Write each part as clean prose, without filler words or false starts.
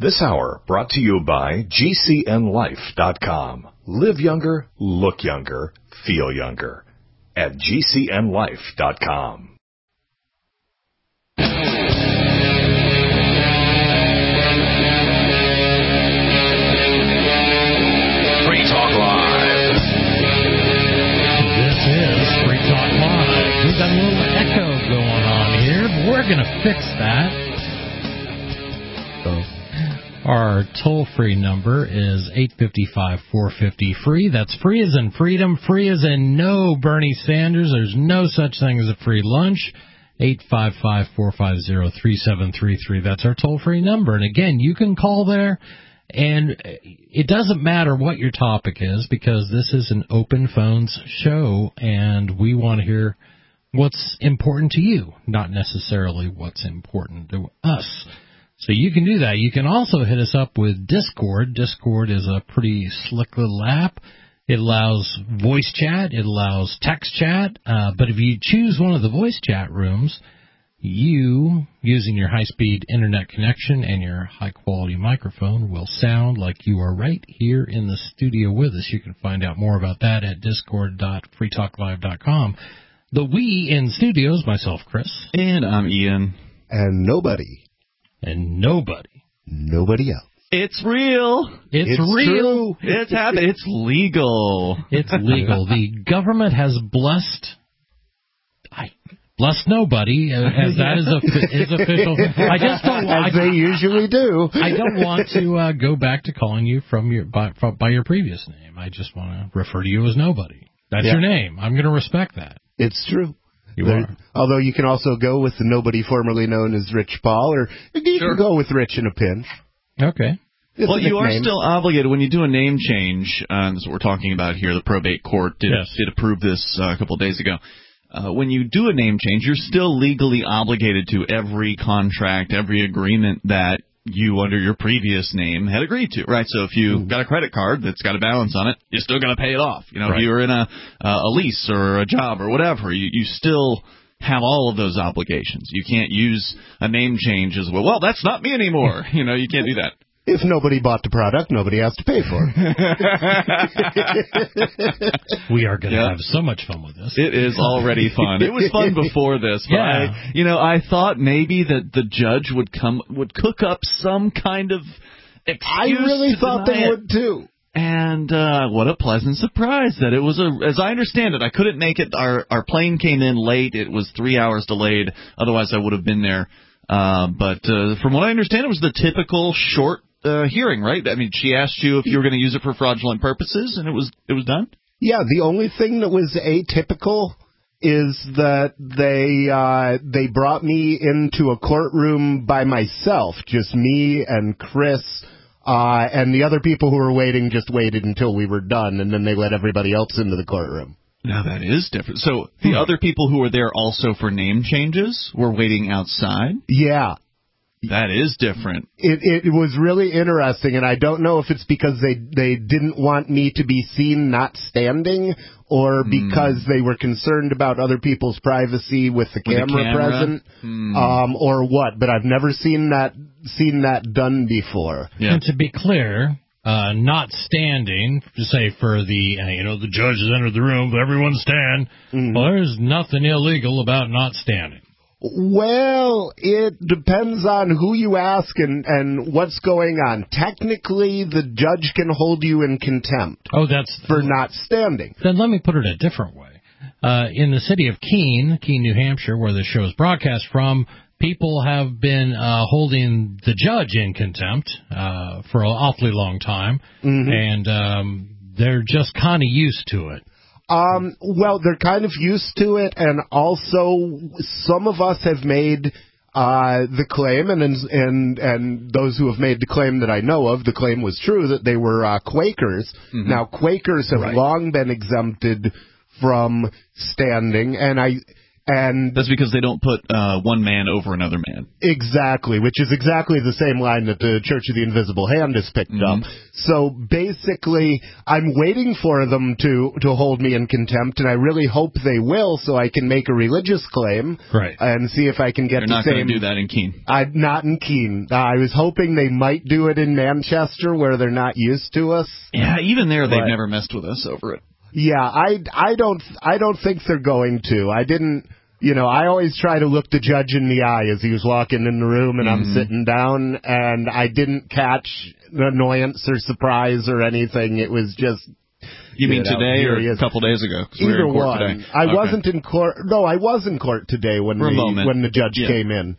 This hour brought to you by GCNLife.com. Live younger, look younger, feel younger. At GCNLife.com. Free Talk Live. This is Free Talk Live. We've got a little echo going on here, but we're going to fix that. Our toll-free number is 855-450-FREE. That's free as in freedom, free as in no Bernie Sanders. There's no such thing as a free lunch. 855-450-3733. That's our toll-free number. And again, you can call there, and it doesn't matter what your topic is, because this is an open phones show, and we want to hear what's important to you, not necessarily what's important to us. So you can do that. You can also hit us up with Discord. Discord is a pretty slick little app. It allows voice chat. It allows text chat. But if you choose one of the voice chat rooms, you, using your high-speed internet connection and your high-quality microphone, will sound like you are right here in the studio with us. You can find out more about that at discord.freetalklive.com. The we in studios, myself, Chris. And I'm Ian. And nobody. And nobody. Nobody else. It's real. It's real. True. It's happening. It's legal. It's legal. The government has blessed nobody, as that is official. I just don't. As they usually do. I don't want to go back to calling you by your previous name. I just want to refer to you as nobody. That's your name. I'm going to respect that. It's true. You are. Although you can also go with the nobody formerly known as Rich Paul, or you can go with Rich in a pinch. Okay. Well, you are still obligated when you do a name change. That's what we're talking about here. The probate court did approve this a couple of days ago. When you do a name change, you're still legally obligated to every contract, every agreement that you, under your previous name, had agreed to, right? So if you got a credit card that's got a balance on it, you're still going to pay it off. You know, if you're in a lease or a job or whatever, you still have all of those obligations. You can't use a name change as well. Well, that's not me anymore. You know, you can't do that. If nobody bought the product, nobody has to pay for it. We are going to have so much fun with this. It is already fun. It was fun before this, but I thought maybe that the judge would cook up some kind of excuse. I really thought they would too. And what a pleasant surprise that it was as I understand it, I couldn't make it. Our plane came in late. It was 3 hours delayed. Otherwise, I would have been there. But from what I understand, it was the typical short hearing, right? I mean, she asked you if you were going to use it for fraudulent purposes, and it was done? Yeah, the only thing that was atypical is that they brought me into a courtroom by myself, just me and Chris, and the other people who were waiting just waited until we were done, and then they let everybody else into the courtroom. Now, that is different. So the other people who were there also for name changes were waiting outside? Yeah. That is different. It was really interesting, and I don't know if it's because they didn't want me to be seen not standing, or because they were concerned about other people's privacy with the camera present, or what. But I've never seen that done before. Yeah. And to be clear, not standing, say for the the judge has entered the room, but everyone stand. Well, there's nothing illegal about not standing. Well, it depends on who you ask and what's going on. Technically, the judge can hold you in contempt for not standing. Then let me put it a different way. In the city of Keene, New Hampshire, where the show is broadcast from, people have been holding the judge in contempt for an awfully long time, and they're just kind of used to it. Well, they're kind of used to it, and also some of us have made the claim, and those who have made the claim that I know of, the claim was true, that they were Quakers. Now, Quakers have long been exempted from standing, and And that's because they don't put one man over another man. Exactly, which is exactly the same line that the Church of the Invisible Hand has picked up. So basically, I'm waiting for them to hold me in contempt, and I really hope they will, so I can make a religious claim and see if I can get They're the not same. Going to do that in Keene. Not in Keene. I was hoping they might do it in Manchester, where they're not used to us. Yeah, even there, they've never messed with us over it. Yeah, I don't think they're going to. I didn't. I always try to look the judge in the eye as he was walking in the room and I'm sitting down, and I didn't catch annoyance or surprise or anything. It was just... You mean today or a couple days ago? Either one. Today. I wasn't in court. No, I was in court today when the judge came in.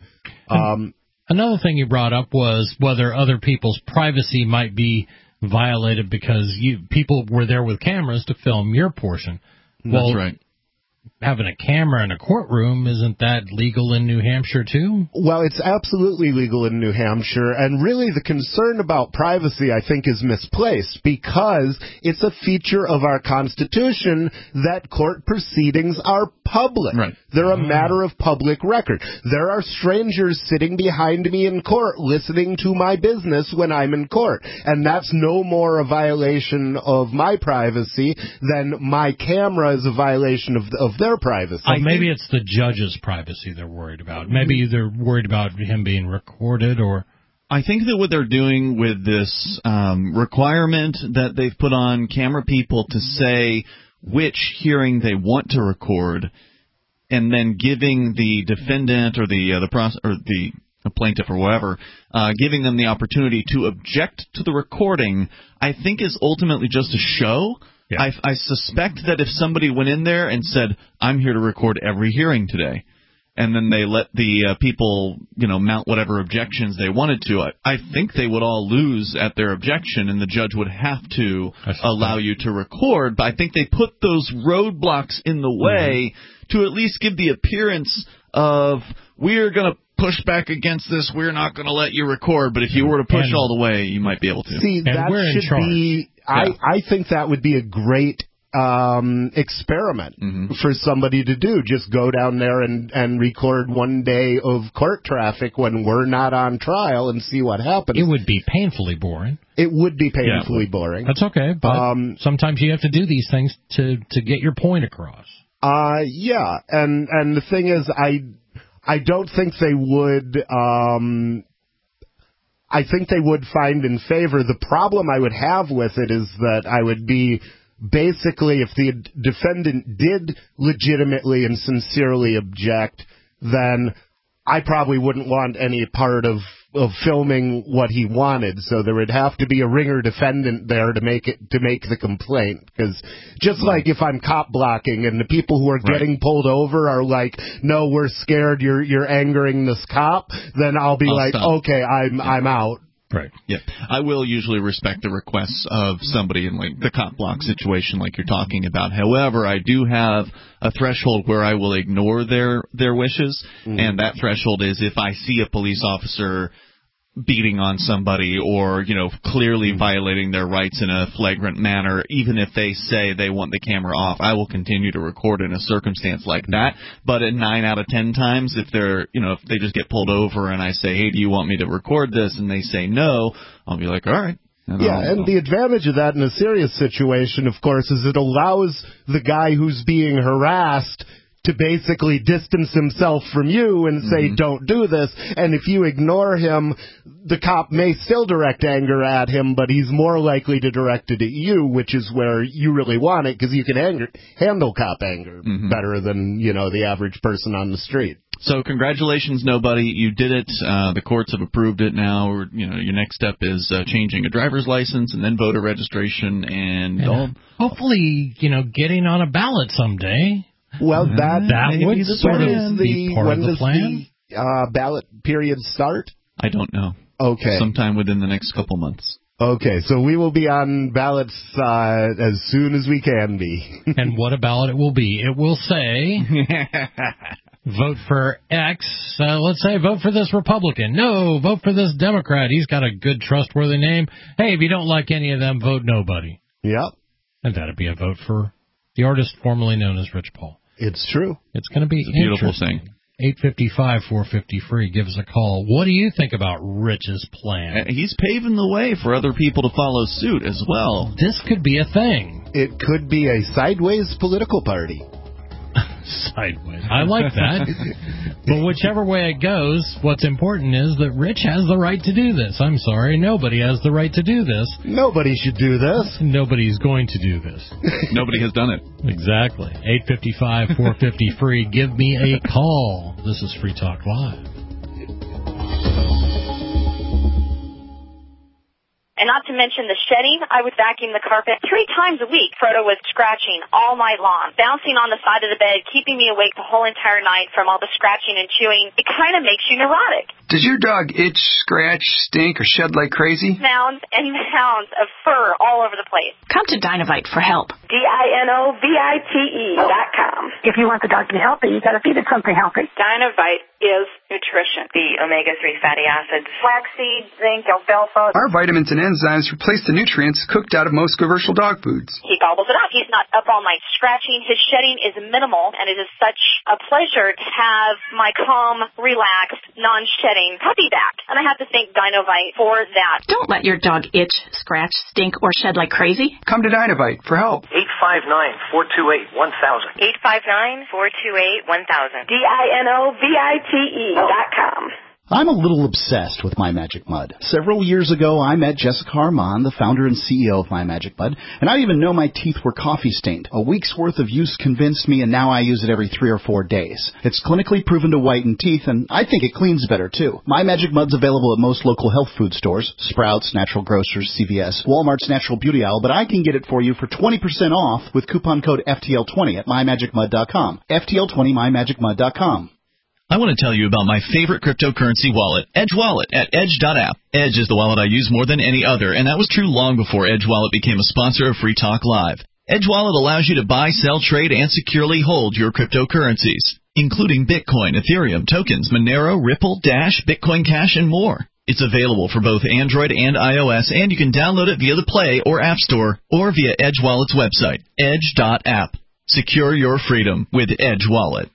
Another thing you brought up was whether other people's privacy might be violated because people were there with cameras to film your portion. That's right. Having a camera in a courtroom, isn't that legal in New Hampshire, too? Well, it's absolutely legal in New Hampshire, and really the concern about privacy, I think, is misplaced, because it's a feature of our Constitution that court proceedings are public. Right. They're a matter of public record. There are strangers sitting behind me in court listening to my business when I'm in court, and that's no more a violation of my privacy than my camera is a violation of their privacy. Maybe it's the judge's privacy they're worried about. Maybe they're worried about him being recorded, or... I think that what they're doing with this requirement that they've put on camera people to say which hearing they want to record, and then giving the defendant or the plaintiff or whatever, giving them the opportunity to object to the recording, I think is ultimately just a show. Yeah. I suspect that if somebody went in there and said, I'm here to record every hearing today, and then they let the people, mount whatever objections they wanted to, I think they would all lose at their objection, and the judge would have to allow you to record. But I think they put those roadblocks in the way to at least give the appearance of, we're going to push back against this, we're not going to let you record, but if you were to push all the way, you might be able to. See, that should be... I think that would be a great experiment for somebody to do. Just go down there and record one day of court traffic when we're not on trial and see what happens. It would be painfully boring. It would be painfully boring. That's okay, but sometimes you have to do these things to get your point across. Yeah, and the thing is, I don't think they would... I think they would find in favor. The problem I would have with it is that I would be basically, if the defendant did legitimately and sincerely object, then I probably wouldn't want any part of filming what he wanted. So there would have to be a ringer defendant there to make the complaint. Because just like if I'm cop blocking and the people who are getting pulled over are like, no, we're scared, you're angering this cop, then I'll like, stop. Okay, I'm out. Right. Yeah. I will usually respect the requests of somebody in like the cop block situation like you're talking about. However, I do have a threshold where I will ignore their wishes, and that threshold is if I see a police officer beating on somebody or, clearly violating their rights in a flagrant manner, even if they say they want the camera off, I will continue to record in a circumstance like that. But at 9 out of 10 times, if they're, if they just get pulled over and I say, hey, do you want me to record this? And they say no, I'll be like, all right. And the advantage of that in a serious situation, of course, is it allows the guy who's being harassed to basically distance himself from you and say, don't do this. And if you ignore him, the cop may still direct anger at him, but he's more likely to direct it at you, which is where you really want it, because you can handle cop anger better than, the average person on the street. So congratulations, nobody. You did it. The courts have approved it now. Your next step is changing a driver's license and then voter registration and hopefully, getting on a ballot someday. Well, that would sort of be part of the plan. The ballot period start? I don't know. Okay. Sometime within the next couple months. Okay, so we will be on ballots as soon as we can be. And what a ballot it will be. It will say, vote for X. Let's say vote for this Republican. No, vote for this Democrat. He's got a good, trustworthy name. Hey, if you don't like any of them, vote nobody. Yep. And that'd be a vote for the artist formerly known as Rich Paul. It's true. It's going to be a beautiful thing. 855-450-FREE. Give us a call. What do you think about Rich's plan? He's paving the way for other people to follow suit as well. This could be a thing. It could be a sideways political party. Sideways. I like that. But whichever way it goes, what's important is that Rich has the right to do this. I'm sorry, nobody has the right to do this. Nobody should do this. Nobody's going to do this. Nobody has done it. Exactly. 855-450-FREE. Give me a call. This is Free Talk Live. And not to mention the shedding, I would vacuum the carpet 3 times a week. Frodo was scratching all night long, bouncing on the side of the bed, keeping me awake the whole entire night from all the scratching and chewing. It kind of makes you neurotic. Does your dog itch, scratch, stink, or shed like crazy? Mounds and mounds of fur all over the place. Come to Dinovite for help. DINOVITE.com. If you want the dog to be healthy, you got to feed it something healthy. Dinovite is nutrition. The omega-3 fatty acids. Flaxseed, zinc, alfalfa. Our vitamins and enzymes replace the nutrients cooked out of most commercial dog foods. He gobbles it up. He's not up all night scratching. His shedding is minimal, and it is such a pleasure to have my calm, relaxed, non-shedding puppy back. And I have to thank Dinovite for that. Don't let your dog itch, scratch, stink, or shed like crazy. Come to Dinovite for help. 859-428-1000. 859-428-1000. DINOVITE.com. I'm a little obsessed with My Magic Mud. Several years ago, I met Jessica Armand, the founder and CEO of My Magic Mud, and I didn't even know my teeth were coffee stained. A week's worth of use convinced me, and now I use it every 3 or 4 days. It's clinically proven to whiten teeth, and I think it cleans better, too. My Magic Mud's available at most local health food stores, Sprouts, Natural Grocers, CVS, Walmart's Natural Beauty Aisle, but I can get it for you for 20% off with coupon code FTL20 at MyMagicMud.com. FTL20, MyMagicMud.com. I want to tell you about my favorite cryptocurrency wallet, Edge Wallet, at Edge.app. Edge is the wallet I use more than any other, and that was true long before Edge Wallet became a sponsor of Free Talk Live. Edge Wallet allows you to buy, sell, trade, and securely hold your cryptocurrencies, including Bitcoin, Ethereum, tokens, Monero, Ripple, Dash, Bitcoin Cash, and more. It's available for both Android and iOS, and you can download it via the Play or App Store or via Edge Wallet's website, Edge.app. Secure your freedom with Edge Wallet.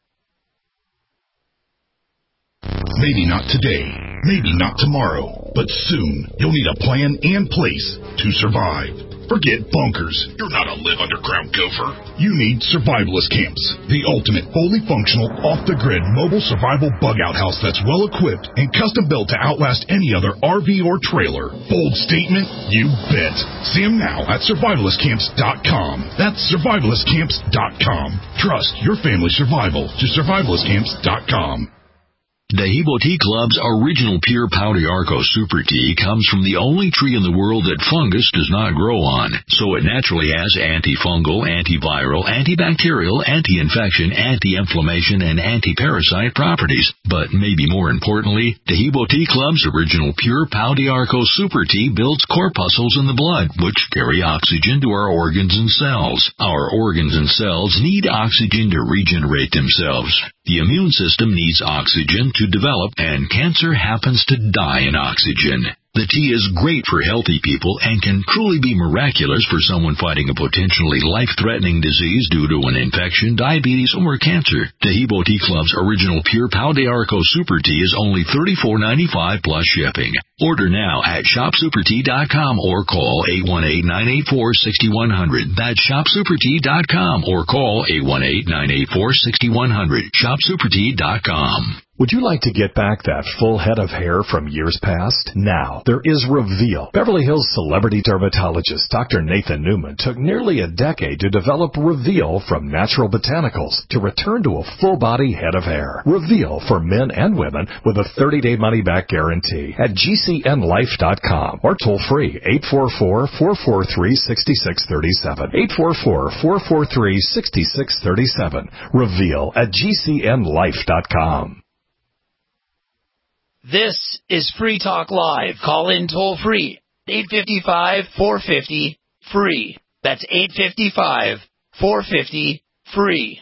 Maybe not today, maybe not tomorrow, but soon you'll need a plan and place to survive. Forget bunkers. You're not a live underground gopher. You need survivalist camps, the ultimate fully functional, off-the-grid mobile survival bug-out house that's well-equipped and custom-built to outlast any other RV or trailer. Bold statement? You bet. See them now at survivalistcamps.com. That's survivalistcamps.com. Trust your family's survival to survivalistcamps.com. Dehibo Tea Club's original pure Pau d'Arco Super Tea comes from the only tree in the world that fungus does not grow on, so it naturally has antifungal, antiviral, antibacterial, anti-infection, anti-inflammation, and anti-parasite properties. But maybe more importantly, Dehibo Tea Club's original pure Pau d'Arco Super Tea builds corpuscles in the blood, which carry oxygen to our organs and cells. Our organs and cells need oxygen to regenerate themselves. The immune system needs oxygen to develop, and cancer happens to die in oxygen. The tea is great for healthy people and can truly be miraculous for someone fighting a potentially life-threatening disease due to an infection, diabetes, or cancer. Dehibo Tea Club's original pure Pau d'Arco Super Tea is only $34.95 plus shipping. Order now at shopsupertea.com or call 818-984-6100. That's shopsupertea.com or call 818-984-6100. Shopsupertea.com. Would you like to get back that full head of hair from years past? Now, there is Reveal. Beverly Hills celebrity dermatologist Dr. Nathan Newman took nearly a decade to develop Reveal from natural botanicals to return to a full-body head of hair. Reveal for men and women with a 30-day money-back guarantee at GCNlife.com or toll-free 844-443-6637. 844-443-6637. Reveal at GCNlife.com. This is Free Talk Live. Call in toll free. 855-450-FREE. That's 855-450-FREE.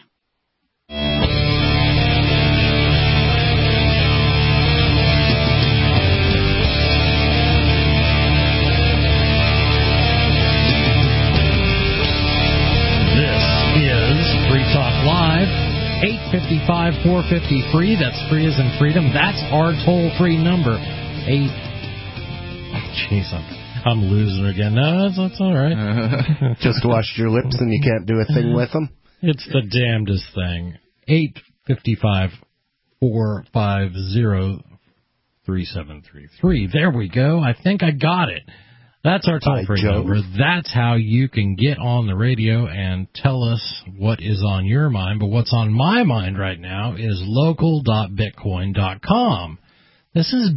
This is Free Talk Live. 855-450-FREE. That's free as in freedom. That's our toll-free number. Jeez, I'm losing again. No, that's all right. Just washed your lips and you can't do a thing with them? It's the damnedest thing. 855-450-3733. There we go. I think I got it. That's our toll-free number. That's how you can get on the radio and tell us what is on your mind. But what's on my mind right now is local.bitcoin.com. This has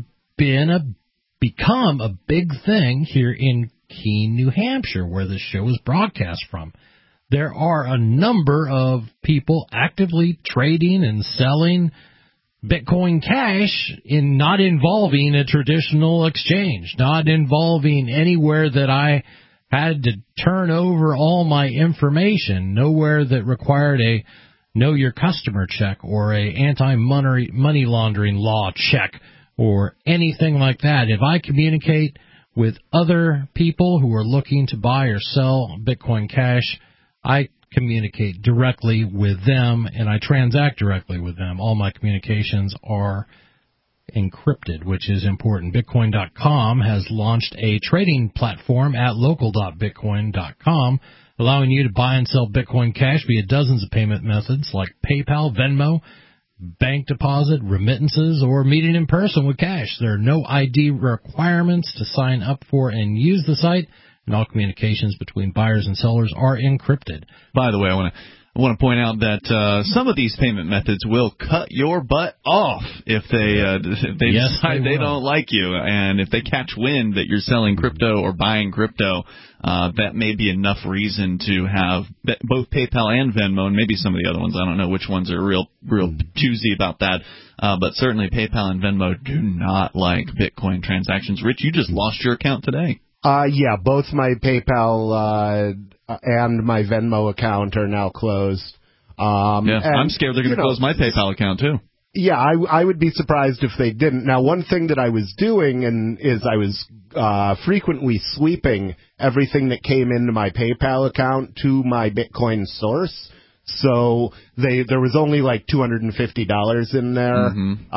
become a big thing here in Keene, New Hampshire, where the show is broadcast from. There are a number of people actively trading and selling Bitcoin Cash not involving a traditional exchange, not involving anywhere that I had to turn over all my information, nowhere that required a know your customer check or a anti-money laundering law check or anything like that. If I communicate with other people who are looking to buy or sell Bitcoin Cash, I communicate directly with them, and I transact directly with them. All my communications are encrypted, which is important. Bitcoin.com has launched a trading platform at local.bitcoin.com, allowing you to buy and sell Bitcoin Cash via dozens of payment methods like PayPal, Venmo, bank deposit, remittances, or meeting in person with cash. There are no ID requirements to sign up for and use the site, and all communications between buyers and sellers are encrypted. By the way, I want to point out that some of these payment methods will cut your butt off if they decide they don't like you, and if they catch wind that you're selling crypto or buying crypto, that may be enough reason to have both PayPal and Venmo, and maybe some of the other ones. I don't know which ones are real choosy about that, but certainly PayPal and Venmo do not like Bitcoin transactions. Rich, you just lost your account today. Yeah, both my PayPal and my Venmo account are now closed. I'm scared they're going to close my PayPal account, too. Yeah, I would be surprised if they didn't. Now, one thing that I was doing is I was frequently sweeping everything that came into my PayPal account to my Bitcoin source. So there was only like $250 in there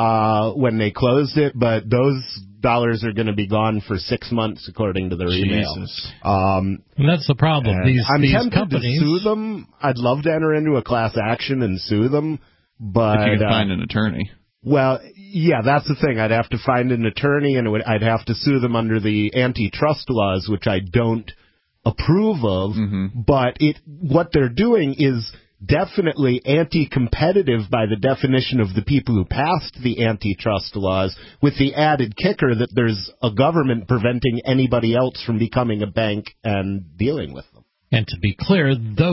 when they closed it, but those dollars are going to be gone for 6 months, according to their email. And that's the problem. I'm tempted companies to sue them. I'd love to enter into a class action and sue them, but if you can find an attorney. Well, yeah, that's the thing. I'd have to find an attorney, and I'd have to sue them under the antitrust laws, which I don't approve of. But what they're doing is definitely anti-competitive by the definition of the people who passed the antitrust laws, with the added kicker that there's a government preventing anybody else from becoming a bank and dealing with them. And to be clear,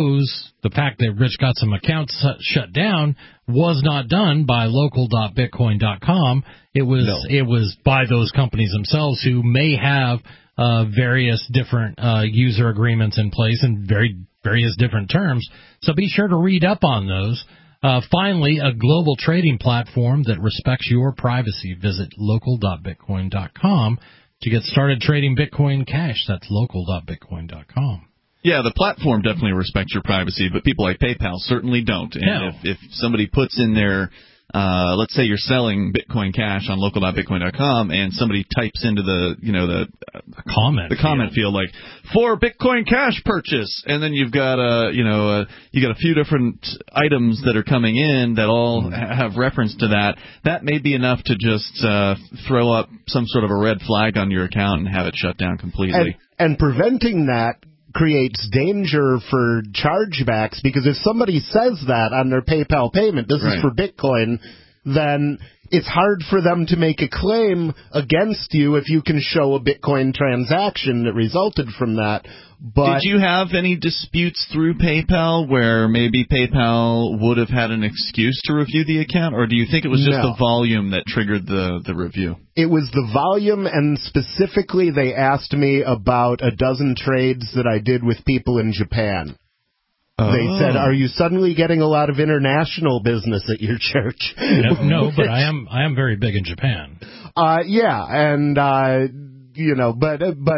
the fact that Rich got some accounts shut down was not done by local.bitcoin.com. It was by those companies themselves who may have various different user agreements in place and various different terms. So be sure to read up on those. Finally, a global trading platform that respects your privacy. Visit local.bitcoin.com to get started trading Bitcoin Cash. That's local.bitcoin.com. Yeah, the platform definitely respects your privacy, but people like PayPal certainly don't. And if somebody puts in their, let's say you're selling Bitcoin Cash on local.bitcoin.com, and somebody types into the comment field like for Bitcoin Cash purchase, and then you've got you got a few different items that are coming in that all have reference to that. That may be enough to just throw up some sort of a red flag on your account and have it shut down completely. And preventing that creates danger for chargebacks, because if somebody says that on their PayPal payment, this is for Bitcoin, then it's hard for them to make a claim against you if you can show a Bitcoin transaction that resulted from that. But did you have any disputes through PayPal where maybe PayPal would have had an excuse to review the account, or do you think it was just the volume that triggered the review? It was the volume, and specifically they asked me about a dozen trades that I did with people in Japan. They said, "Are you suddenly getting a lot of international business at your church?" No, but I am very big in Japan. Yeah, and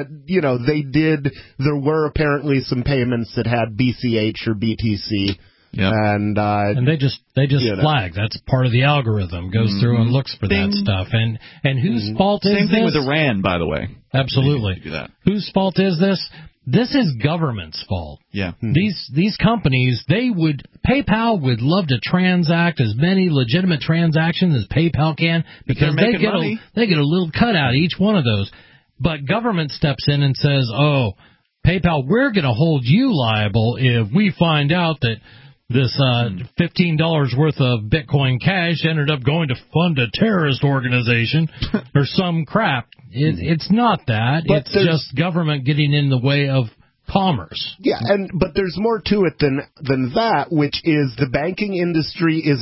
they did. There were apparently some payments that had BCH or BTC Yep. And they just flag. That's part of the algorithm. Goes through and looks for that stuff. And whose fault is this? Same thing with Iran, by the way. Absolutely. Do that. Whose fault is this? This is government's fault. Yeah. These companies, PayPal would love to transact as many legitimate transactions as PayPal can because they get a little cut out of each one of those. But government steps in and says, "Oh, PayPal, we're going to hold you liable if we find out that this $15 worth of Bitcoin Cash ended up going to fund a terrorist organization or some crap." It's not that. But it's just government getting in the way of commerce. Yeah, but there's more to it than that, which is the banking industry is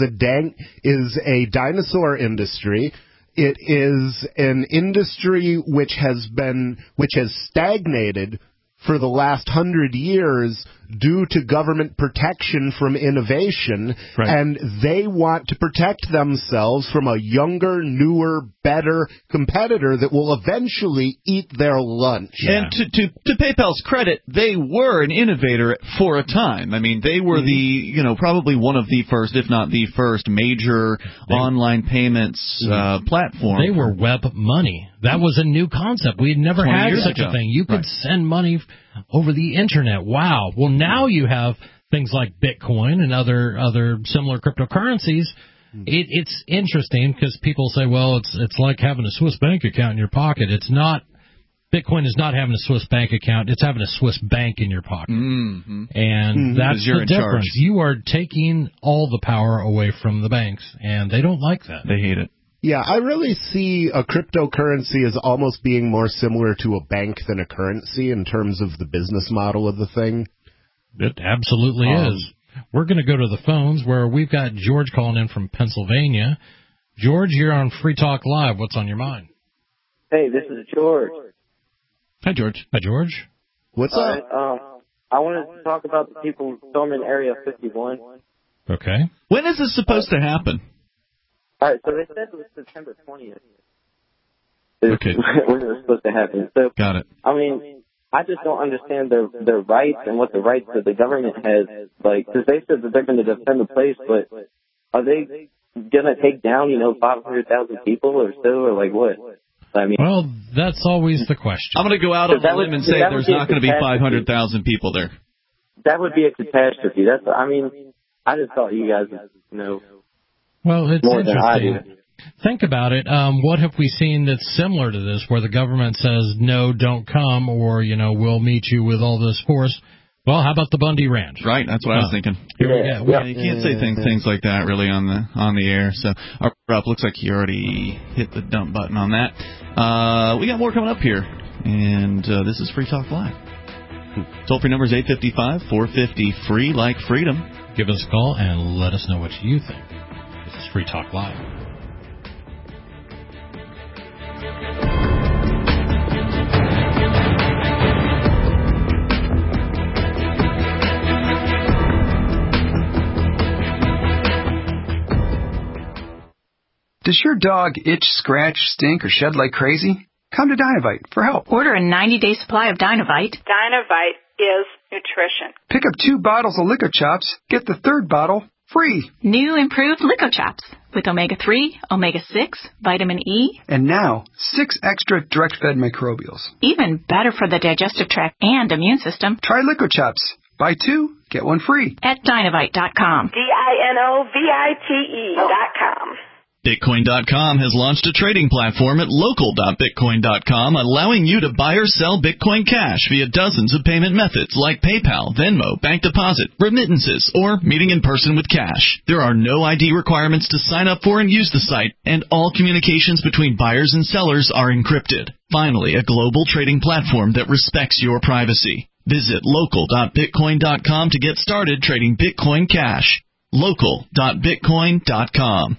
a dinosaur industry. It is an industry which has stagnated for the last 100 years due to government protection from innovation, and they want to protect themselves from a younger, newer, better competitor that will eventually eat their lunch. And to PayPal's credit, they were an innovator for a time. I mean, they were probably one of the first, if not the first, major online payments platform. They were web money. That was a new concept. We had never had such a thing. You could send money over the internet. Wow. Well, now you have things like Bitcoin and other similar cryptocurrencies. It's interesting because people say, well, it's like having a Swiss bank account in your pocket. It's not. Bitcoin is not having a Swiss bank account. It's having a Swiss bank in your pocket. And that's the difference. You are taking all the power away from the banks, and they don't like that. They hate it. Yeah, I really see a cryptocurrency as almost being more similar to a bank than a currency in terms of the business model of the thing. It absolutely is. We're going to go to the phones where we've got George calling in from Pennsylvania. George, you're on Free Talk Live. What's on your mind? Hey, this is George. Hi, George. Hi, George. What's up? I wanted to talk about the people storming Area 51. Okay. When is this supposed to happen? All right, so they said it was September 20th. Okay. When it was supposed to happen. So, got it. I mean, I just don't understand their rights and what the rights that the government has. Like, because they said that they're going to defend the place, but are they going to take down, 500,000 people or so, or like what? I mean, well, that's always the question. I'm going to go out on a limb and say there's not going to be 500,000 people there. That would be a catastrophe. I just thought you guys would know. Well, it's interesting. Think about it. What have we seen that's similar to this, where the government says, no, don't come, or, we'll meet you with all this force? Well, how about the Bundy Ranch? Right, that's what I was thinking. Here we go. You can't say things like that really on the air. So, looks like you already hit the dump button on that. We got more coming up here, and this is Free Talk Live. Toll-free number is 855-450-FREE, like freedom. Give us a call and let us know what you think. This is Free Talk Live. Does your dog itch, scratch, stink, or shed like crazy? Come to Dinovite for help. Order a 90-day supply of Dinovite. Dinovite is nutrition. Pick up 2 bottles of Lico Chops. Get the 3rd bottle free. New improved Lico Chops with omega-3, omega-6, vitamin E. And now, 6 extra direct-fed microbials. Even better for the digestive tract and immune system. Try Lico Chops. Buy 2, get 1 free. At Dinovite.com. DINOVITE.com. Bitcoin.com has launched a trading platform at local.bitcoin.com, allowing you to buy or sell Bitcoin Cash via dozens of payment methods like PayPal, Venmo, bank deposit, remittances, or meeting in person with cash. There are no ID requirements to sign up for and use the site, and all communications between buyers and sellers are encrypted. Finally, a global trading platform that respects your privacy. Visit local.bitcoin.com to get started trading Bitcoin Cash. Local.bitcoin.com.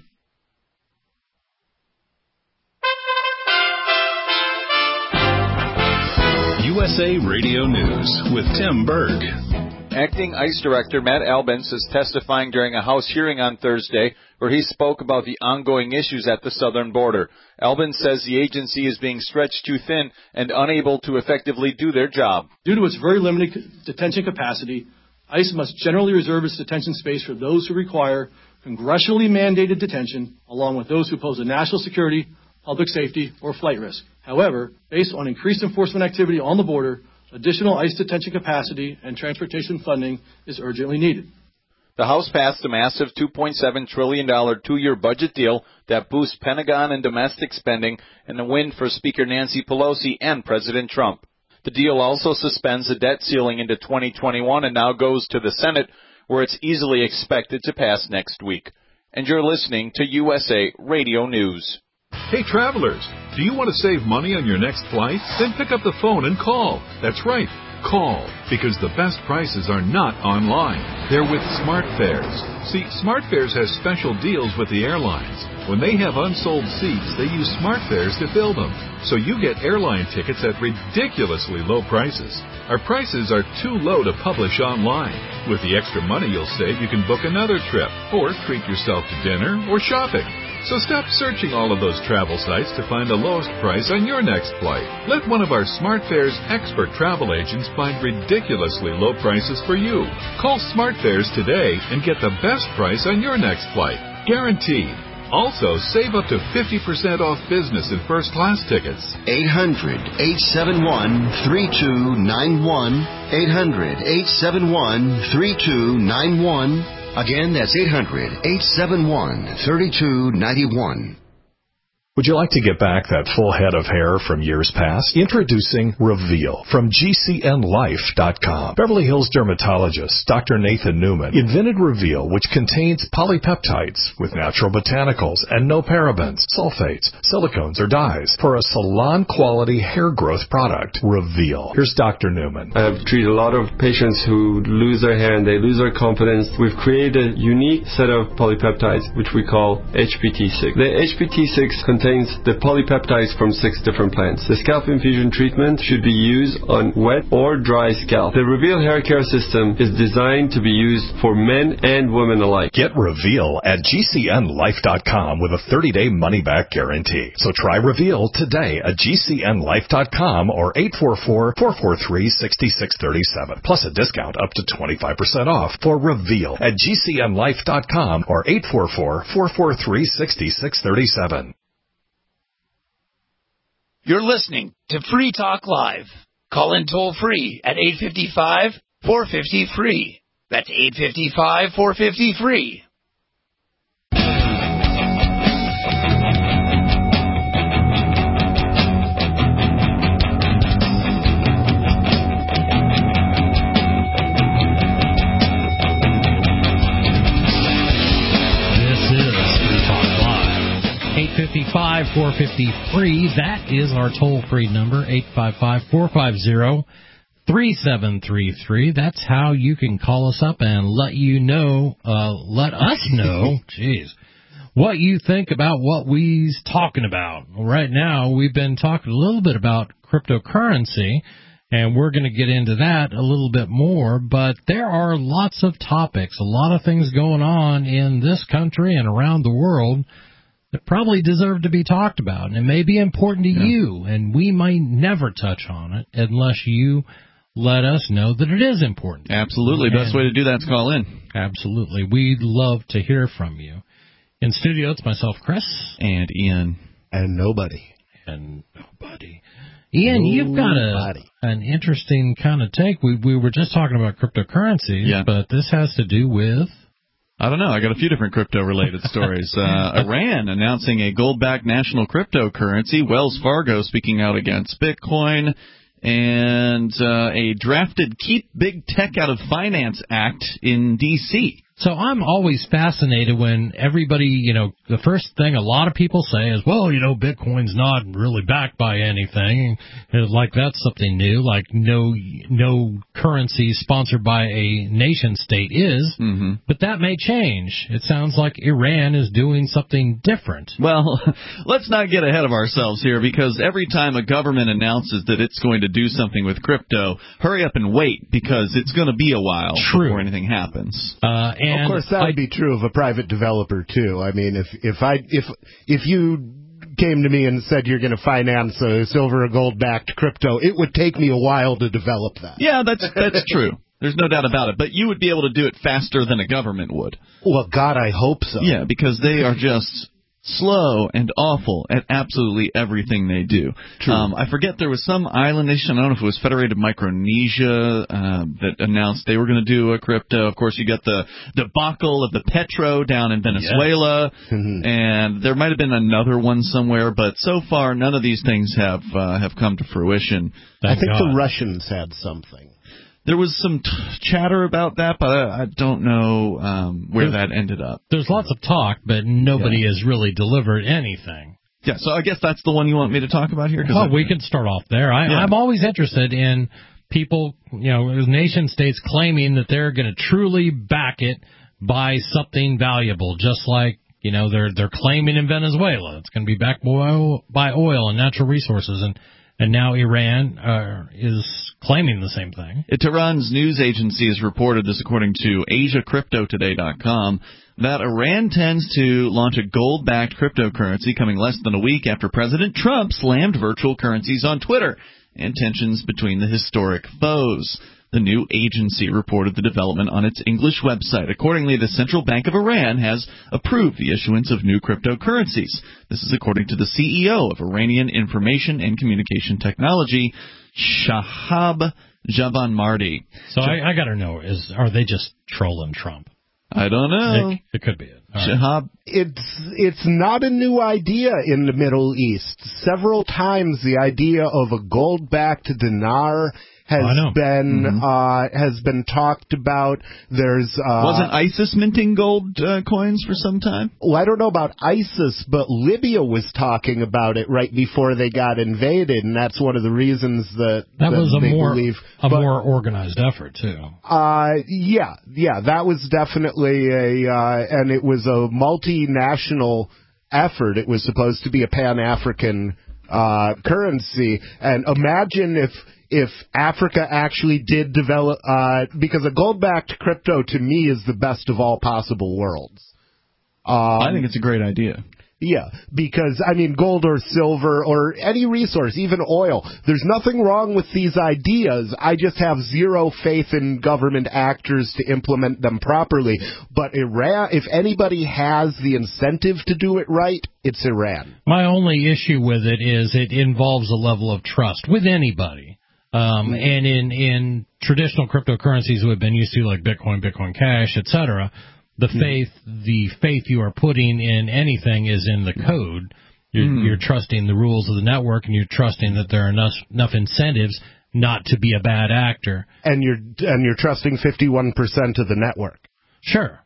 USA Radio News with Tim Berg. Acting ICE Director Matt Albence is testifying during a House hearing on Thursday where he spoke about the ongoing issues at the southern border. Albence says the agency is being stretched too thin and unable to effectively do their job. Due to its very limited detention capacity, ICE must generally reserve its detention space for those who require congressionally mandated detention, along with those who pose a national security, public safety, or flight risk. However, based on increased enforcement activity on the border, additional ICE detention capacity and transportation funding is urgently needed. The House passed a massive $2.7 trillion two-year budget deal that boosts Pentagon and domestic spending, and a win for Speaker Nancy Pelosi and President Trump. The deal also suspends the debt ceiling into 2021 and now goes to the Senate, where it's easily expected to pass next week. And you're listening to USA Radio News. Hey, travelers, do you want to save money on your next flight? Then pick up the phone and call. That's right. Call, because the best prices are not online. They're with SmartFares. See, SmartFares has special deals with the airlines. When they have unsold seats, they use SmartFares to fill them. So you get airline tickets at ridiculously low prices. Our prices are too low to publish online. With the extra money you'll save, you can book another trip, or treat yourself to dinner or shopping. So stop searching all of those travel sites to find the lowest price on your next flight. Let one of our SmartFares expert travel agents find ridiculously low prices for you. Call SmartFares today and get the best price on your next flight. Guaranteed. Also, save up to 50% off business and first class tickets. 800-871-3291. 800-871-3291. Again, that's 800-871-3291. Would you like to get back that full head of hair from years past? Introducing Reveal from GCNLife.com. Beverly Hills dermatologist Dr. Nathan Newman invented Reveal, which contains polypeptides with natural botanicals and no parabens, sulfates, silicones, or dyes for a salon-quality hair growth product. Reveal. Here's Dr. Newman. I've treated a lot of patients who lose their hair and they lose their confidence. We've created a unique set of polypeptides, which we call HPT6. The HPT6 contains the polypeptides from 6 different plants. The scalp infusion treatment should be used on wet or dry scalp. The Reveal hair care system is designed to be used for men and women alike. Get Reveal at GCNLife.com with a 30-day money-back guarantee. So try Reveal today at GCNLife.com or 844-443-6637. Plus a discount up to 25% off for Reveal at GCNLife.com or 844-443-6637. You're listening to Free Talk Live. Call in toll free at 855-450-FREE. That's 855-450-FREE. This is Free Talk Live. 855-450-FREE. That is our toll-free number, 855-450-3733. That's how you can call us up and let us know, geez, what you think about what we're talking about. Right now, we've been talking a little bit about cryptocurrency, and we're going to get into that a little bit more, but there are lots of topics, a lot of things going on in this country and around the world that probably deserve to be talked about, and it may be important to you, and we might never touch on it unless you let us know that it is important. Absolutely. Best way to do that is call in. Absolutely. We'd love to hear from you. In studio, it's myself, Chris. And Ian. And nobody. Ian, you've got an interesting kind of take. We were just talking about cryptocurrencies, but this has to do with... I don't know. I got a few different crypto-related stories. Iran announcing a gold-backed national cryptocurrency, Wells Fargo speaking out against Bitcoin, and a drafted Keep Big Tech Out of Finance Act in D.C. So I'm always fascinated when everybody, the first thing a lot of people say is, well, Bitcoin's not really backed by anything. Like that's something new, like no currency sponsored by a nation state is. Mm-hmm. But that may change. It sounds like Iran is doing something different. Well, let's not get ahead of ourselves here, because every time a government announces that it's going to do something with crypto, hurry up and wait, because it's going to be a while before anything happens. And of course, that would be true of a private developer too. I mean, if you came to me and said you're going to finance a silver or gold backed crypto, it would take me a while to develop that. Yeah, that's true. There's no doubt about it. But you would be able to do it faster than a government would. Well, God, I hope so. Yeah, because they are just slow and awful at absolutely everything they do. True. I forget, there was some island nation, I don't know if it was Federated Micronesia, that announced they were going to do a crypto. Of course, you got the debacle of the Petro down in Venezuela, and there might have been another one somewhere, but so far none of these things have come to fruition. I think the Russians had something. There was some chatter about that, but I don't know where that ended up. There's lots of talk, but nobody has really delivered anything. Yeah, so I guess that's the one you want me to talk about here? Well, we can start off there. I'm always interested in people, nation states claiming that they're going to truly back it by something valuable, just like, they're claiming in Venezuela. It's going to be backed by oil and natural resources, and now Iran is claiming the same thing. Tehran's news agency has reported this, according to AsiaCryptoToday.com, that Iran tends to launch a gold-backed cryptocurrency coming less than a week after President Trump slammed virtual currencies on Twitter and tensions between the historic foes. The new agency reported the development on its English website. Accordingly, the Central Bank of Iran has approved the issuance of new cryptocurrencies. This is according to the CEO of Iranian Information and Communication Technology, Shahab Javanmardi. So I got to know, are they just trolling Trump? I don't know. It could be it. Shahab. It's not a new idea in the Middle East. Several times the idea of a gold-backed dinar has been talked about. There's wasn't ISIS minting gold coins for some time? Well, I don't know about ISIS, but Libya was talking about it right before they got invaded, and that's one of the reasons that was they believe more organized effort too. Yeah, that was definitely and it was a multinational effort. It was supposed to be a Pan-African currency, and imagine if Africa actually did develop, because a gold-backed crypto to me is the best of all possible worlds. I think it's a great idea. Yeah, because, gold or silver or any resource, even oil, there's nothing wrong with these ideas. I just have zero faith in government actors to implement them properly. But Iran, if anybody has the incentive to do it right, it's Iran. My only issue with it is it involves a level of trust with anybody. And in traditional cryptocurrencies we've been used to, like Bitcoin, Bitcoin Cash, etc., the faith you are putting in anything is in the code. You're trusting the rules of the network, and you're trusting that there are enough incentives not to be a bad actor. And you're trusting 51% of the network. Sure.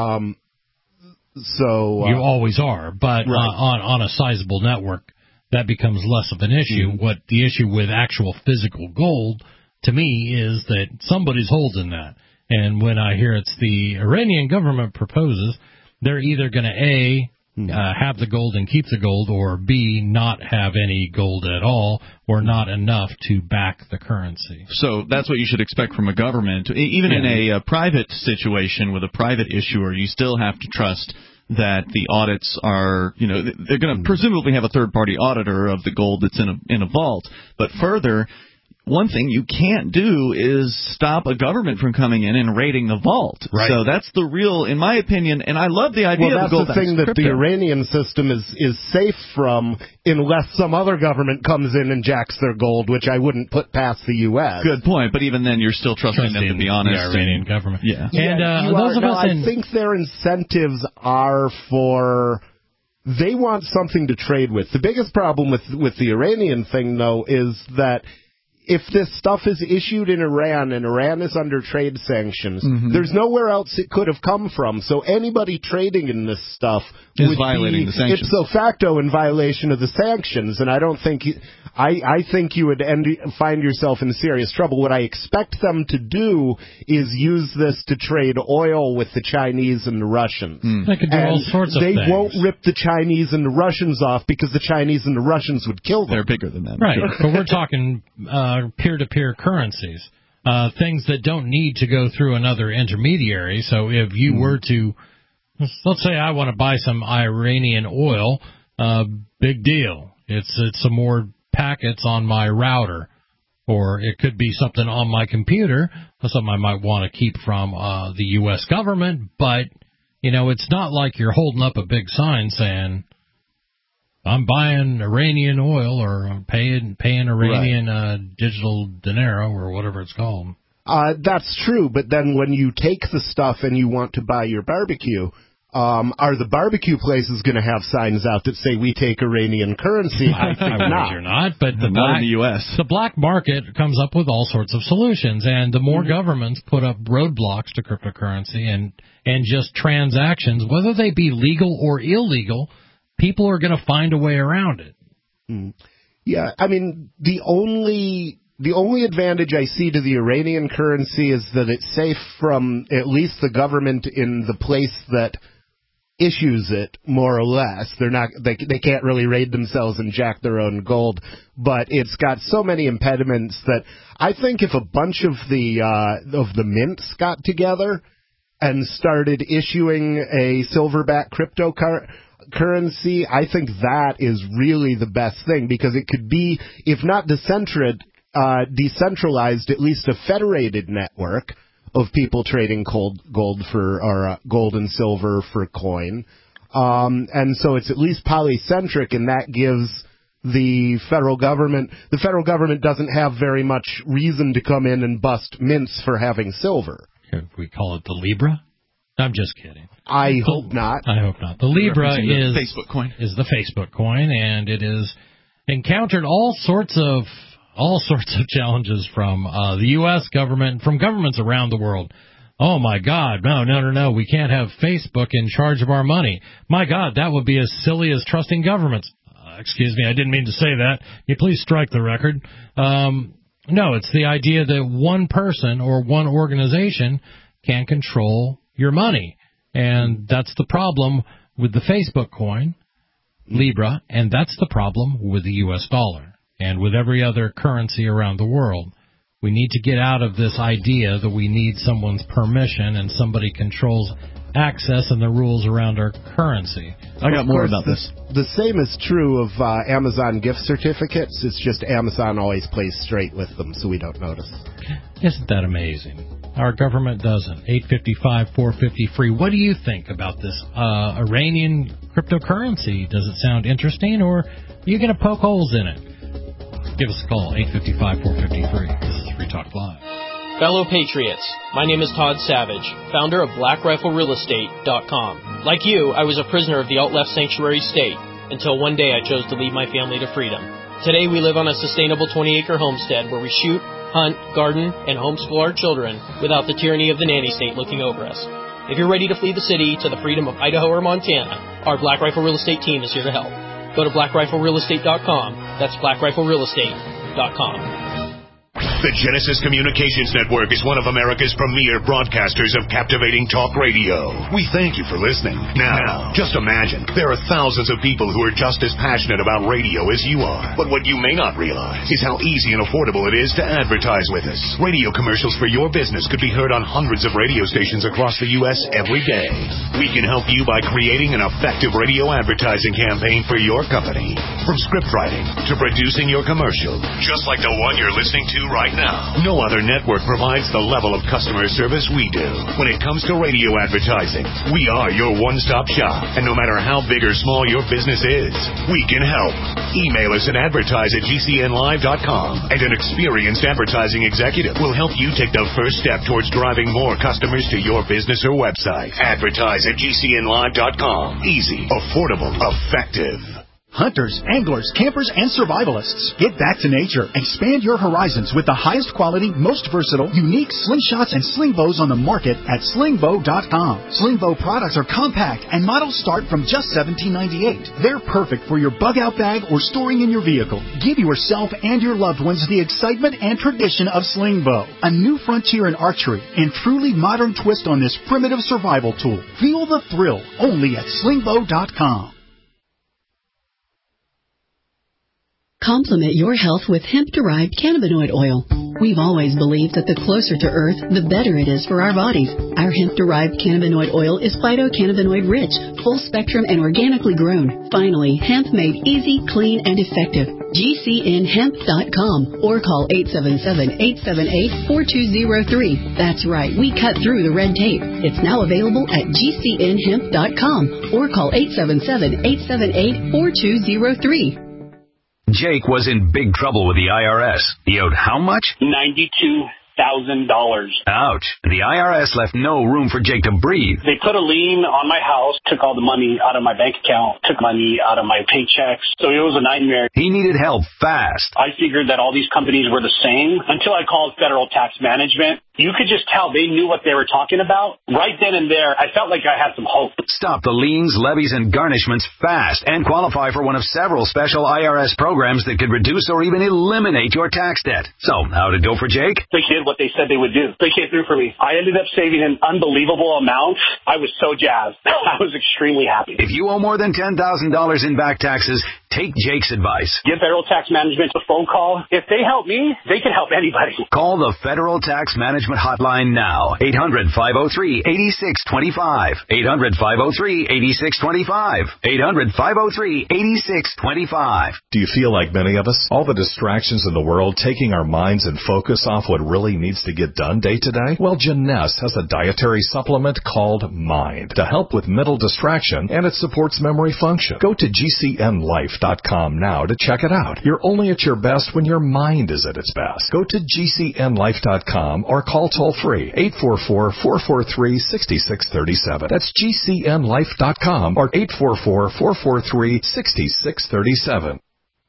So you always are, but on a sizable network, that becomes less of an issue. What the issue with actual physical gold, to me, is that somebody's holding that. And when I hear it's the Iranian government proposes, they're either going to, have the gold and keep the gold, or B, not have any gold at all, or not enough to back the currency. So that's what you should expect from a government. Even in a private situation with a private issuer, you still have to trust that the audits are, they're going to presumably have a third-party auditor of the gold that's in a vault. But further, one thing you can't do is stop a government from coming in and raiding the vault. Right. So that's the real, in my opinion, and I love the idea of the gold. Well, that's the thing that the Iranian system is safe from, unless some other government comes in and jacks their gold, which I wouldn't put past the U.S. Good point, but even then you're still trusting them to be honest. The Iranian government. Yeah. And I think their incentives are for... They want something to trade with. The biggest problem with the Iranian thing, though, is that if this stuff is issued in Iran and Iran is under trade sanctions, there's nowhere else it could have come from. So anybody trading in this stuff is violating the sanctions. Ipso facto in violation of the sanctions. And I don't think I think you would find yourself in serious trouble. What I expect them to do is use this to trade oil with the Chinese and the Russians. They could do all sorts of things. They won't rip the Chinese and the Russians off because the Chinese and the Russians would kill them. They're bigger than that. Right, but we're talking peer-to-peer currencies, things that don't need to go through another intermediary. So if you were to, let's say I want to buy some Iranian oil, big deal. It's some more packets on my router. Or it could be something on my computer, something I might want to keep from the U.S. government, but, it's not like you're holding up a big sign saying, I'm buying Iranian oil or I'm paying Iranian digital dinero or whatever it's called. That's true, but then when you take the stuff and you want to buy your barbecue, are the barbecue places going to have signs out that say we take Iranian currency? I think not. You're not, but not in the U.S. The black market comes up with all sorts of solutions, and the more governments put up roadblocks to cryptocurrency and just transactions, whether they be legal or illegal, people are going to find a way around it. Yeah, I mean, the only advantage I see to the Iranian currency is that it's safe from at least the government in the place that issues it, more or less. They can't really raid themselves and jack their own gold, but it's got so many impediments that I think if a bunch of the mints got together and started issuing a silverback cryptocurrency, I think that is really the best thing, because it could be, if not decentralized, at least a federated network of people trading gold and silver for coin. And so it's at least polycentric, and that gives the federal government doesn't have very much reason to come in and bust mints for having silver. Can we call it the Libra? I'm just kidding. I hope not. The Libra is Facebook coin. Is the Facebook coin, and it is encountered all sorts of challenges from the U.S. government, from governments around the world. Oh, my God, no, we can't have Facebook in charge of our money. My God, that would be as silly as trusting governments. Excuse me, I didn't mean to say that. Can you please strike the record? No, it's the idea that one person or one organization can control your money. And that's the problem with the Facebook coin, Libra, and that's the problem with the U.S. dollar and with every other currency around the world. We need to get out of this idea that we need someone's permission and somebody controls access and the rules around our currency. I got more about this. The same is true of Amazon gift certificates. It's just Amazon always plays straight with them, so we don't notice. Isn't that amazing? Our government doesn't. 855-450-FREE. What do you think about this Iranian cryptocurrency? Does it sound interesting, or are you going to poke holes in it? Give us a call, 855-450-FREE. This is Free Talk Live. Fellow Patriots, my name is Todd Savage, founder of BlackRifleRealEstate.com. Like you, I was a prisoner of the alt-left sanctuary state until one day I chose to lead my family to freedom. Today we live on a sustainable 20-acre homestead where we shoot, hunt, garden, and homeschool our children without the tyranny of the nanny state looking over us. If you're ready to flee the city to the freedom of Idaho or Montana, our Black Rifle Real Estate team is here to help. Go to BlackRifleRealEstate.com. That's BlackRifleRealEstate.com. The Genesis Communications Network is one of America's premier broadcasters of captivating talk radio. We thank you for listening. Now, just imagine, there are thousands of people who are just as passionate about radio as you are. But what you may not realize is how easy and affordable it is to advertise with us. Radio commercials for your business could be heard on hundreds of radio stations across the U.S. every day. We can help you by creating an effective radio advertising campaign for your company. From script writing to producing your commercial, just like the one you're listening to right now. No other network provides the level of customer service we do. When it comes to radio advertising, we are your one-stop shop. And no matter how big or small your business is, we can help. Email us at advertise@gcnlive.com, and an experienced advertising executive will help you take the first step towards driving more customers to your business or website. Advertise@gcnlive.com. Easy, affordable, effective. Hunters, anglers, campers, and survivalists. Get back to nature. Expand your horizons with the highest quality, most versatile, unique slingshots and sling bows on the market at slingbow.com. Sling bow products are compact and models start from just $17.98. They're perfect for your bug out bag or storing in your vehicle. Give yourself and your loved ones the excitement and tradition of sling bow. A new frontier in archery and truly modern twist on this primitive survival tool. Feel the thrill only at slingbow.com. Complement your health with hemp-derived cannabinoid oil. We've always believed that the closer to Earth, the better it is for our bodies. Our hemp-derived cannabinoid oil is phytocannabinoid rich, full spectrum, and organically grown. Finally, hemp made easy, clean, and effective. GCNhemp.com or call 877-878-4203. That's right, we cut through the red tape. It's now available at GCNhemp.com or call 877-878-4203. Jake was in big trouble with the IRS. He owed how much? $92,000. Ouch. The IRS left no room for Jake to breathe. They put a lien on my house, took all the money out of my bank account, took money out of my paychecks. So it was a nightmare. He needed help fast. I figured that all these companies were the same until I called Federal Tax Management. You could just tell they knew what they were talking about. Right then and there, I felt like I had some hope. Stop the liens, levies, and garnishments fast and qualify for one of several special IRS programs that could reduce or even eliminate your tax debt. So, how'd it go for Jake? They did what they said they would do. They came through for me. I ended up saving an unbelievable amount. I was so jazzed. I was extremely happy. If you owe more than $10,000 in back taxes, take Jake's advice. Give Federal Tax Management a phone call. If they help me, they can help anybody. Call the Federal Tax Management hotline now. 800-503-8625. 800-503-8625. 800-503-8625. Do you feel like many of us? All the distractions in the world taking our minds and focus off what really needs to get done day to day? Well, Janess has a dietary supplement called Mind to help with mental distraction, and it supports memory function. Go to GCNlife.com now to check it out. You're only at your best when your mind is at its best. Go to GCNlife.com or call toll-free 844-443-6637. That's GCNlife.com or 844-443-6637.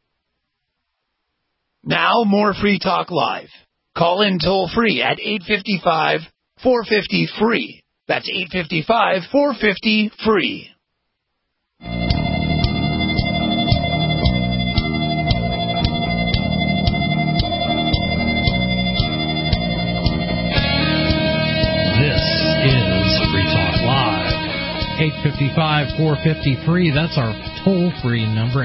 Now more Free Talk Live. Call in toll-free at 855-450-FREE. That's 855-450-FREE. This is Free Talk Live. 855-450-FREE. That's our toll-free number,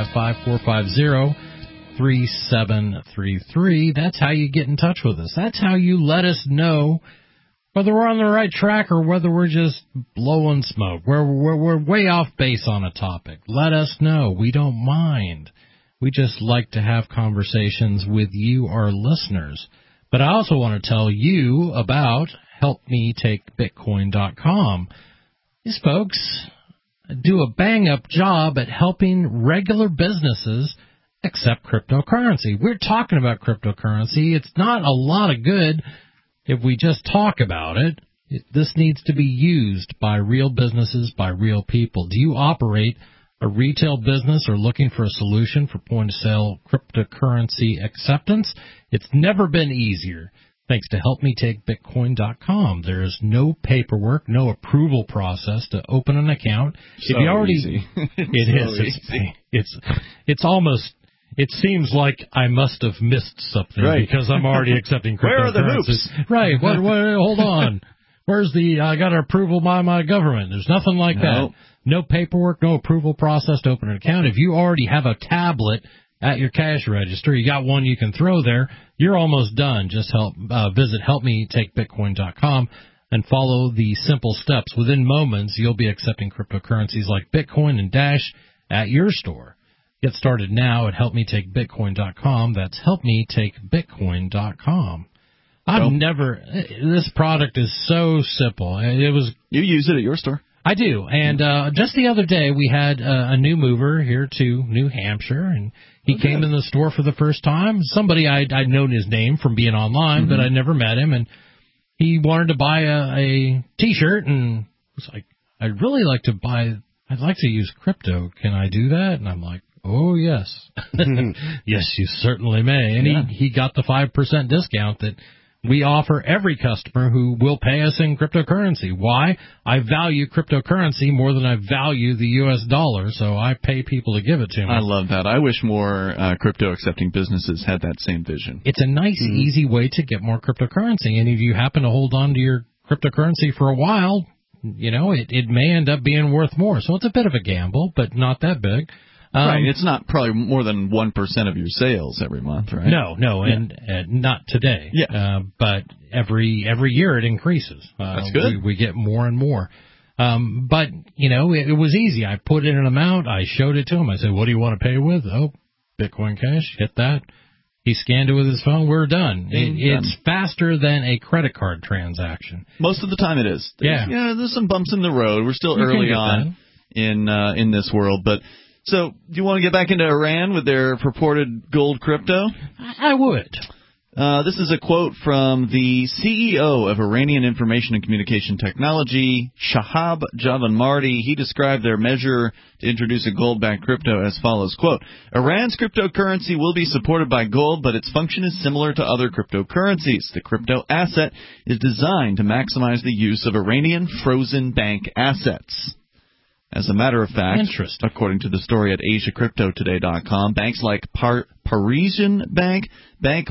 855-450-3733. That's how you get in touch with us. That's how you let us know whether we're on the right track or whether we're just blowing smoke. We're way off base on a topic. Let us know. We don't mind. We just like to have conversations with you, our listeners. But I also want to tell you about HelpMeTakeBitcoin.com. These folks do a bang-up job at helping regular businesses accept cryptocurrency. We're talking about cryptocurrency. It's not a lot of good if we just talk about it. This needs to be used by real businesses, by real people. Do you operate a retail business or looking for a solution for point-of-sale cryptocurrency acceptance? It's never been easier. Thanks to HelpMeTakeBitcoin.com. There's no paperwork, no approval process to open an account. So if you already, easy. It's almost. It seems like I must have missed something because I'm already accepting cryptocurrencies. Where are the hoops? Right. What, hold on. Where's I got approval by my government? There's nothing like that. No paperwork, no approval process to open an account. If you already have a tablet at your cash register, you got one you can throw there, you're almost done. Just visit HelpMeTakeBitcoin.com and follow the simple steps. Within moments, you'll be accepting cryptocurrencies like Bitcoin and Dash at your store. Get started now at HelpMeTakeBitcoin.com. That's HelpMeTakeBitcoin.com. This product is so simple. You use it at your store? I do. And just the other day, we had a new mover here to New Hampshire, and he came in the store for the fird time. Somebody I'd known his name from being online, but I'd never met him, and he wanted to buy a T-shirt, and was like, I'd like to use crypto. Can I do that? And I'm like, oh, yes. Yes, you certainly may. And he got the 5% discount that we offer every customer who will pay us in cryptocurrency. Why? I value cryptocurrency more than I value the U.S. dollar, so I pay people to give it to me. I love that. I wish more crypto-accepting businesses had that same vision. It's a nice, easy way to get more cryptocurrency. And if you happen to hold on to your cryptocurrency for a while, it may end up being worth more. So it's a bit of a gamble, but not that big. Right, it's not probably more than 1% of your sales every month, right? No, and not today. Yeah. But every year it increases. That's good. We get more and more. But, it was easy. I put in an amount. I showed it to him. I said, what do you want to pay with? Oh, Bitcoin Cash, hit that. He scanned it with his phone. We're done. It's faster than a credit card transaction. Most of the time it is. There's some bumps in the road. We're still You early can on in this world. But so, do you want to get back into Iran with their purported gold crypto? I would. This is a quote from the CEO of Iranian Information and Communication Technology, Shahab Javanmardi. He described their measure to introduce a gold-backed crypto as follows, quote, Iran's cryptocurrency will be supported by gold, but its function is similar to other cryptocurrencies. The crypto asset is designed to maximize the use of Iranian frozen bank assets. As a matter of fact, according to the story at AsiaCryptoToday.com, banks like Parisian Bank, Bank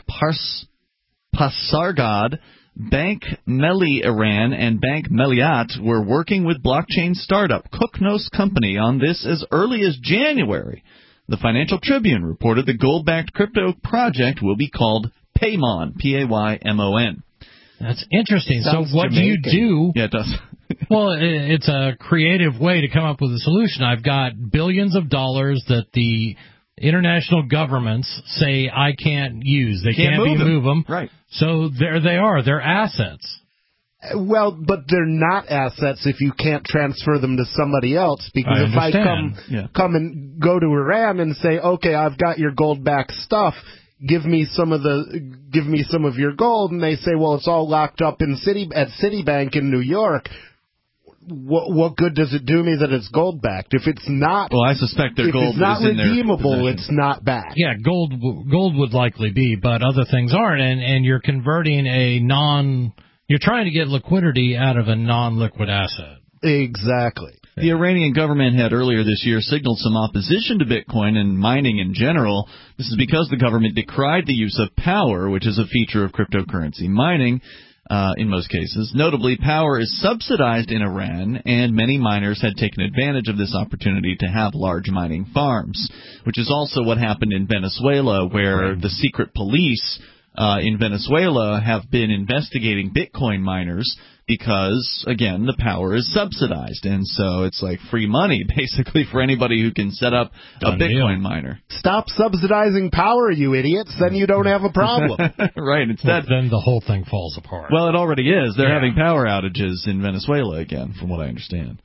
Pasargad, Bank Meli Iran, and Bank Meliat were working with blockchain startup Koknos Company on this as early as January. The Financial Tribune reported the gold-backed crypto project will be called Paymon, P-A-Y-M-O-N. That's interesting. Sounds so what Jamaican. do you do? Yeah, it does. Well, it's a creative way to come up with a solution. I've got billions of dollars that the international governments say I can't use. They can't move them. Right. So there they are. They're assets. Well, but they're not assets if you can't transfer them to somebody else. Because if I come and go to Iran and say, okay, I've got your gold-backed stuff, give me some of your gold, and they say, well, it's all locked up at Citibank in New York. What good does it do me that it's gold backed? If it's not, well, I suspect their gold is not in redeemable. It's not back. Yeah, gold would likely be, but other things aren't. And you're converting you're trying to get liquidity out of a non-liquid asset. Exactly. The Iranian government had earlier this year signaled some opposition to Bitcoin and mining in general. This is because the government decried the use of power, which is a feature of cryptocurrency mining. In most cases. Notably, power is subsidized in Iran, and many miners had taken advantage of this opportunity to have large mining farms, which is also what happened in Venezuela, where the secret police in Venezuela have been investigating Bitcoin miners because, again, the power is subsidized, and so it's like free money, basically, for anybody who can set up a Bitcoin miner. Stop subsidizing power, you idiots, then you don't have a problem. Right, instead... Well, then the whole thing falls apart. Well, it already is. They're having power outages in Venezuela again, from what I understand.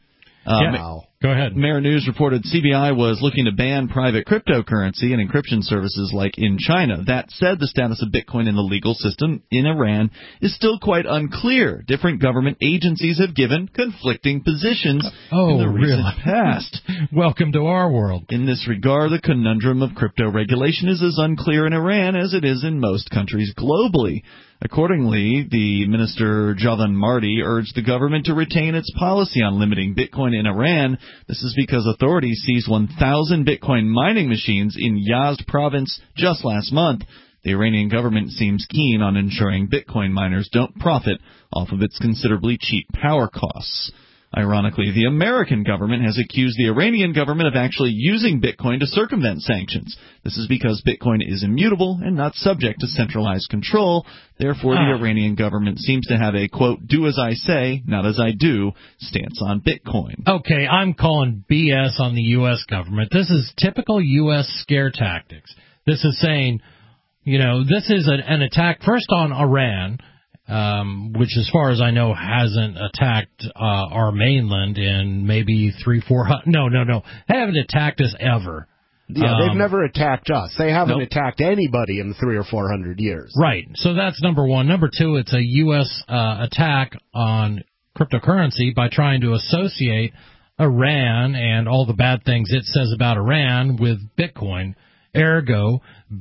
Go ahead. Mirror News reported CBI was looking to ban private cryptocurrency and encryption services like in China. That said, the status of Bitcoin in the legal system in Iran is still quite unclear. Different government agencies have given conflicting positions in the recent past. Welcome to our world. In this regard, the conundrum of crypto regulation is as unclear in Iran as it is in most countries globally. Accordingly, the Minister Javanmardi urged the government to retain its policy on limiting Bitcoin in Iran. This is because authorities seized 1,000 Bitcoin mining machines in Yazd province just last month. The Iranian government seems keen on ensuring Bitcoin miners don't profit off of its considerably cheap power costs. Ironically, the American government has accused the Iranian government of actually using Bitcoin to circumvent sanctions. This is because Bitcoin is immutable and not subject to centralized control. Therefore, the Iranian government seems to have a, quote, do as I say, not as I do, stance on Bitcoin. Okay, I'm calling BS on the U.S. government. This is typical U.S. scare tactics. This is saying, this is an attack first on Iran, which, as far as I know, hasn't attacked our mainland in maybe 300-400. No. They haven't attacked us ever. Yeah, they've never attacked us. They haven't attacked anybody in 300 or 400 years. Right. So that's number one. Number two, it's a U.S. Attack on cryptocurrency by trying to associate Iran and all the bad things it says about Iran with Bitcoin. Ergo,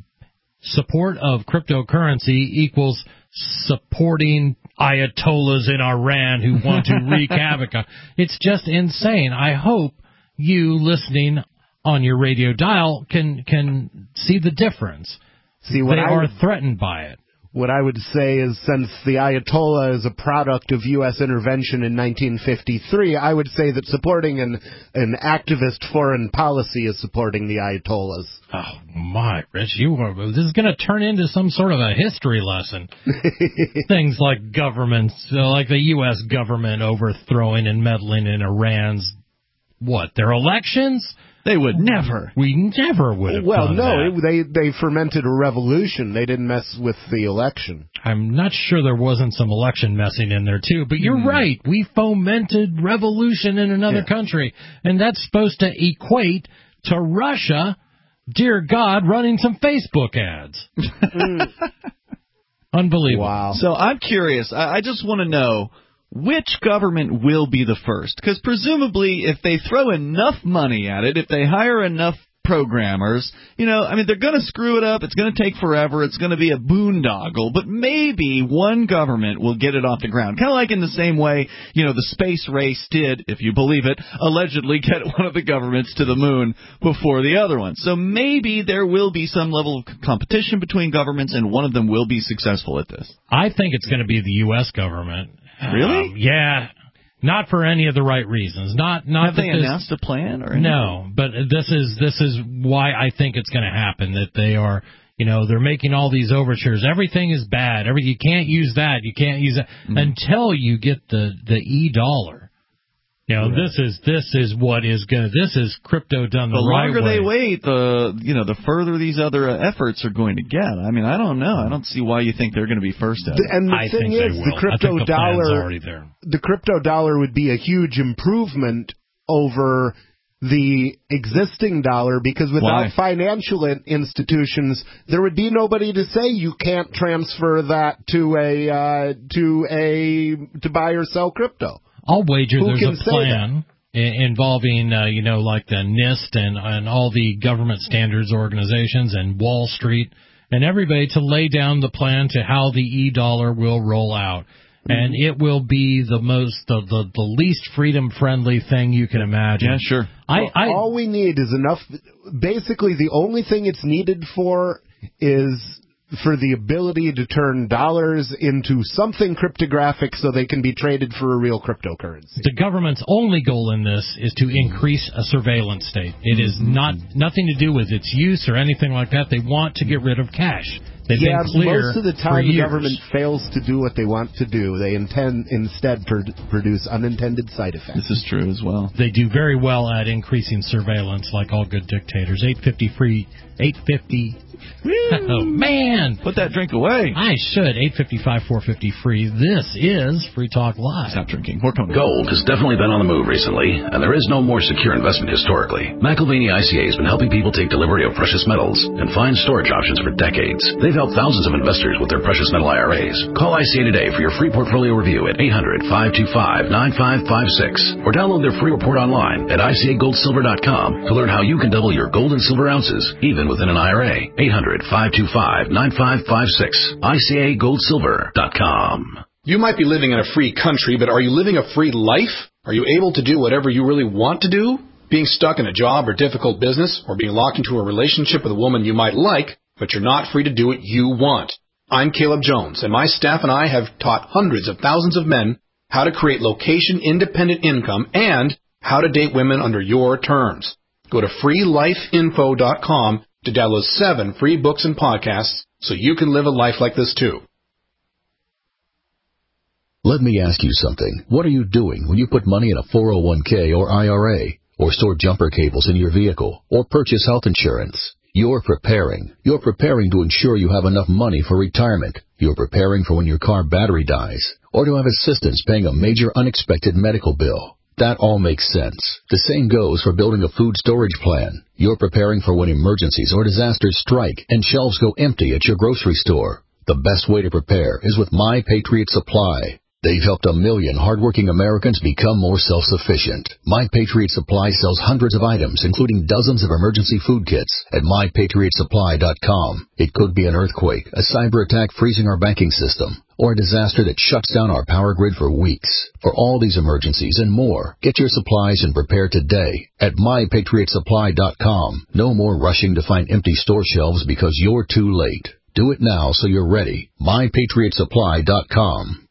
support of cryptocurrency equals supporting ayatollahs in Iran who want to wreak havoc. It's just insane. I hope you listening on your radio dial can see the difference. They are threatened by it. What I would say is, since the Ayatollah is a product of U.S. intervention in 1953, I would say that supporting an activist foreign policy is supporting the Ayatollahs. Oh, my, Rich, this is going to turn into some sort of a history lesson. Things like governments, like the U.S. government overthrowing and meddling in Iran's their elections? They would never. We never would have done that. They fermented a revolution. They didn't mess with the election. I'm not sure there wasn't some election messing in there, too. But you're right. We fomented revolution in another country. And that's supposed to equate to Russia, dear God, running some Facebook ads. Unbelievable. Wow. So I'm curious. I just want to know, which government will be the first? Because presumably, if they throw enough money at it, if they hire enough programmers, they're going to screw it up. It's going to take forever. It's going to be a boondoggle. But maybe one government will get it off the ground. Kind of like in the same way, the space race did, if you believe it, allegedly get one of the governments to the moon before the other one. So maybe there will be some level of competition between governments, and one of them will be successful at this. I think it's going to be the U.S. government. Really? Yeah. Not for any of the right reasons. Not Have they announced a plan or anything? No, but this is why I think it's going to happen. That they are, they're making all these overtures. Everything is bad. You can't use that. You can't use that until you get the $E. This is what is good. This is crypto done the right way. The longer they wait, the further these other efforts are going to get. I mean, I don't know. I don't see why you think they're going to be first at it. And the thing is, the crypto dollar, the crypto dollar would be a huge improvement over the existing dollar, because without financial institutions, there would be nobody to say you can't transfer that to buy or sell crypto. I'll wager there's a plan involving, like the NIST and all the government standards organizations and Wall Street and everybody to lay down the plan to how the $E will roll out. And it will be the least freedom-friendly thing you can imagine. Yeah, sure. All we need is enough. Basically, the only thing it's needed for is for the ability to turn dollars into something cryptographic so they can be traded for a real cryptocurrency. The government's only goal in this is to increase a surveillance state. It is nothing to do with its use or anything like that. They want to get rid of cash. They've been clear most of the time the government fails to do what they want to do. They instead produce unintended side effects. This is true as well. They do very well at increasing surveillance, like all good dictators. 850 free. 850. Oh, man. Put that drink away. I should. 855-450 free. This is Free Talk Live. Stop drinking. We're coming. Gold has definitely been on the move recently, and there is no more secure investment historically. McIlvaney ICA has been helping people take delivery of precious metals and find storage options for decades. They've helped thousands of investors with their precious metal IRAs. Call ICA today for your free portfolio review at 800-525-9556 or download their free report online at ICAGoldSilver.com to learn how you can double your gold and silver ounces, even within an IRA. 800-525-9556. ICAGoldSilver.com. You might be living in a free country, but are you living a free life? Are you able to do whatever you really want to do? Being stuck in a job or difficult business, or being locked into a relationship with a woman you might like, but you're not free to do what you want. I'm Caleb Jones, and my staff and I have taught hundreds of thousands of men how to create location-independent income and how to date women under your terms. Go to freelifeinfo.com to download 7 free books and podcasts so you can live a life like this too. Let me ask you something. What are you doing when you put money in a 401k or IRA, or store jumper cables in your vehicle, or purchase health insurance? You're preparing. You're preparing to ensure you have enough money for retirement. You're preparing for when your car battery dies, or to have assistance paying a major unexpected medical bill. That all makes sense. The same goes for building a food storage plan. You're preparing for when emergencies or disasters strike and shelves go empty at your grocery store. The best way to prepare is with My Patriot Supply. They've helped 1 million hardworking Americans become more self-sufficient. My Patriot Supply sells hundreds of items, including dozens of emergency food kits at MyPatriotSupply.com. It could be an earthquake, a cyber attack freezing our banking system, or a disaster that shuts down our power grid for weeks. For all these emergencies and more, get your supplies and prepare today at MyPatriotSupply.com. No more rushing to find empty store shelves because you're too late. Do it now so you're ready. MyPatriotSupply.com.